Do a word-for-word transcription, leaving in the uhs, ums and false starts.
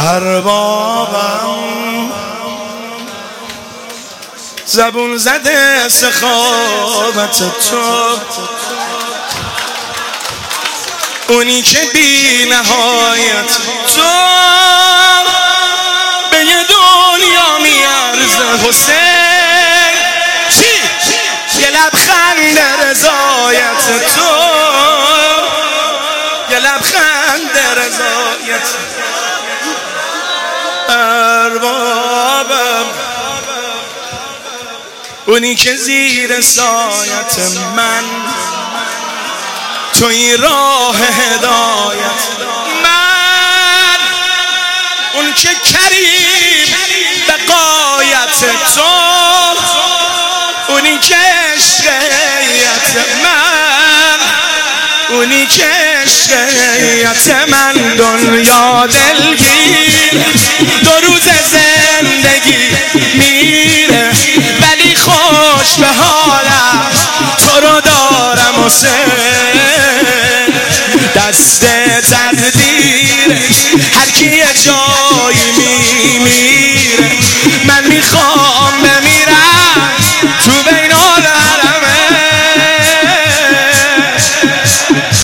اربابم زبون زده سخاوت تو، اونی که بی نهایت تو به یه دنیا میارزه. حسین چی؟ یه لبخند رضایت تو، یه لبخند رضایت. اربابم اونی که زیر سایت من توی راه هدایت، من اون که کریم به قایت تو، اونی که عشقیت من، اونی که عشقیت من. دنیا دلگیر دو روز زندگی میره، ولی خوش به حالم تو رو دارم حسین. دست تقدیرش هر کی یه جایی میمیره، من میخوام